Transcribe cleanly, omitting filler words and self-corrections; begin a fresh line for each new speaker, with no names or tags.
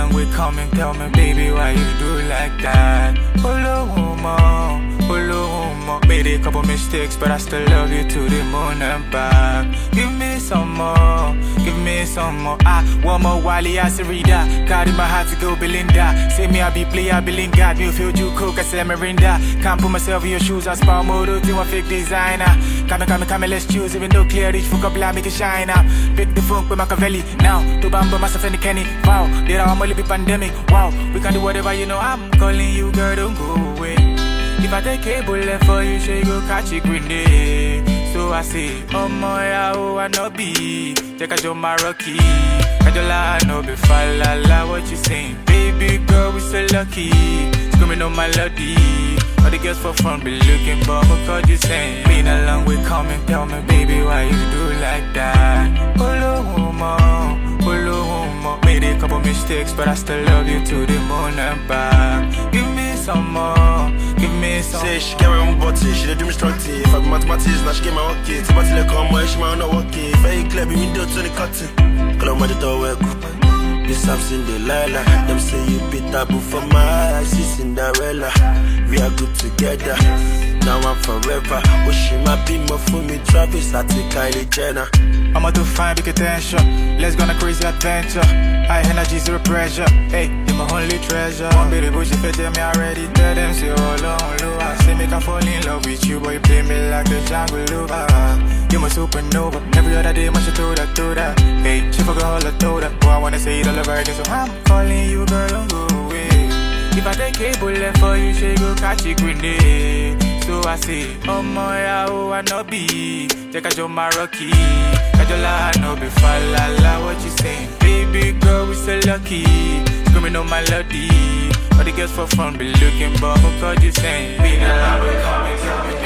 long way coming, tell me, baby, why you do like that? Made a couple mistakes, but I still love you to the moon and back. Give me some more, give me some more. One more Wally, I see reader. God in my heart to go Belinda. Say me, I be play, I be Lingard. Me feel you cook, I say Mirinda. Can't put myself in your shoes, I spell model to a fake designer. Come, let's choose. Even though clear, reach for couple, I make it shine up. Pick the funk with Machiavelli. Now, to bamba myself and the Kenny. Wow, there are only be pandemic. Wow, we can do whatever, you know. I'm calling you, girl, don't go away. If I take a bullet for you, she go catch a grenade. So I say, oh my, I no be. Take a job, my rocky. Kajola, no be falala, what you saying? Baby girl, we so lucky. Screaming on my lady. All the girls for fun be looking, but because you saying. Been a long way coming, tell me, baby, why you do like that? Made a couple mistakes, but I still love you to the moon and back. Give me some more, give me some.
Say she get my own body, she do me strong tea. If I be mathematics, now she get my own kids. If I tell her come away, she might not working. If I ain't clear, be window to the cutting. Call on the door, work. This I'm Cinderella. Them say you be taboo for my eyes, see Cinderella. We are good together, now I'm forever. Wishing my be more for me, Travis, I take Kylie Jenner.
I'm out to find big attention. Let's go on a crazy adventure. High energy, zero pressure. Hey, you're my only treasure. One baby bush, if you tell me already, tell them say all on low. I say make I fall in love with you, boy, you play me like the jungle lover. You're my supernova. Every other day, much you throw that. Hey, she forgot all I told her. Oh, I wanna say it all over again, so I'm calling you, girl, don't go away. If I take a bullet for you, she go catch a grenade. So I say, oh my, I no be. Take a job, my rocky. Kajola, no be falala, what you saying? Baby girl, we so lucky. Screaming on my lady. All the girls for fun be looking, but because you saying. Been a long way coming, tell me.